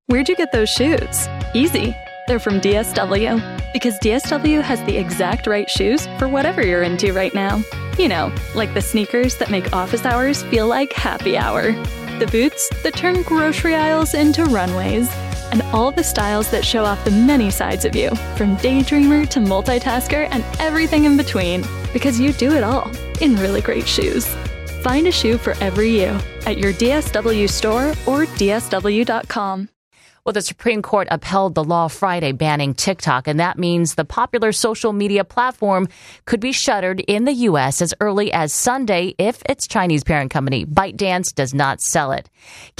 Where'd you get those shoes? Easy. They're from DSW. Because DSW has the exact right shoes for whatever you're into right now. You know, like the sneakers that make office hours feel like happy hour. The boots that turn grocery aisles into runways. And all the styles that show off the many sides of you, from daydreamer to multitasker and everything in between. Because you do it all in really great shoes. Find a shoe for every you at your DSW store or DSW.com. Well, the Supreme Court upheld the law Friday banning TikTok, and that means the popular social media platform could be shuttered in the U.S. as early as Sunday if its Chinese parent company, ByteDance, does not sell it.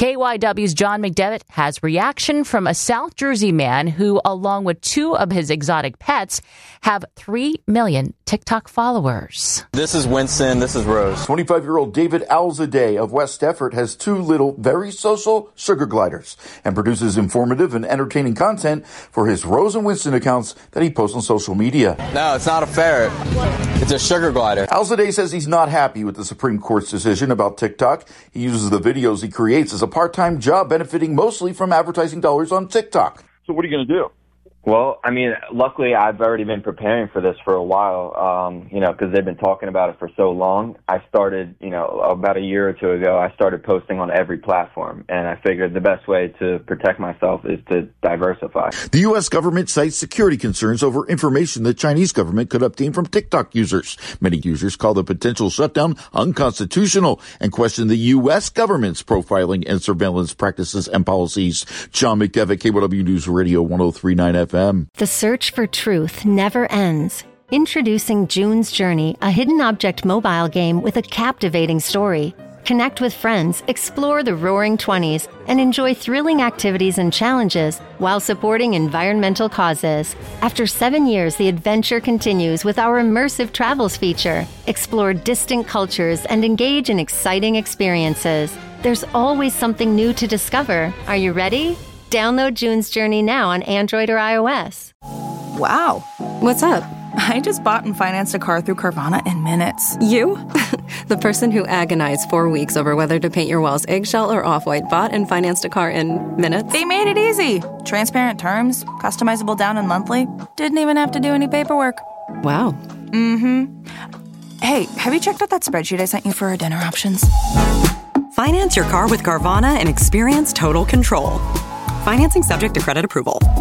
KYW's John McDevitt has reaction from a South Jersey man who, along with 2 of his exotic pets, have 3 million TikTok followers. This is Winston. This is Rose. 25-year-old David Alzadeh of West Effort has 2 little, very social sugar gliders and produces informative and entertaining content for his Rose and Winston accounts that he posts on social media. No, it's not a ferret. It's a sugar glider. Alzadeh says he's not happy with the Supreme Court's decision about TikTok. He uses the videos he creates as a part-time job, benefiting mostly from advertising dollars on TikTok. So what are you going to do? Well, I mean, luckily I've already been preparing for this for a while, because they've been talking about it for so long. I started, about a year or 2 ago, I started posting on every platform, and I figured the best way to protect myself is to diversify. The U.S. government cites security concerns over information the Chinese government could obtain from TikTok users. Many users call the potential shutdown unconstitutional and question the U.S. government's profiling and surveillance practices and policies. John McDevitt, KYW News Radio 103.9 FM. The search for truth never ends. Introducing June's Journey, a hidden object mobile game with a captivating story. Connect with friends, explore the Roaring 20s, and enjoy thrilling activities and challenges while supporting environmental causes. After 7 years, the adventure continues with our immersive travels feature. Explore distant cultures and engage in exciting experiences. There's always something new to discover. Are you ready? Download June's Journey now on Android or iOS. Wow. What's up? I just bought and financed a car through Carvana in minutes. You? The person who agonized 4 weeks over whether to paint your walls eggshell or off-white bought and financed a car in minutes? They made it easy. Transparent terms, customizable down and monthly. Didn't even have to do any paperwork. Wow. Mm-hmm. Hey, have you checked out that spreadsheet I sent you for our dinner options? Finance your car with Carvana and experience total control. Financing subject to credit approval.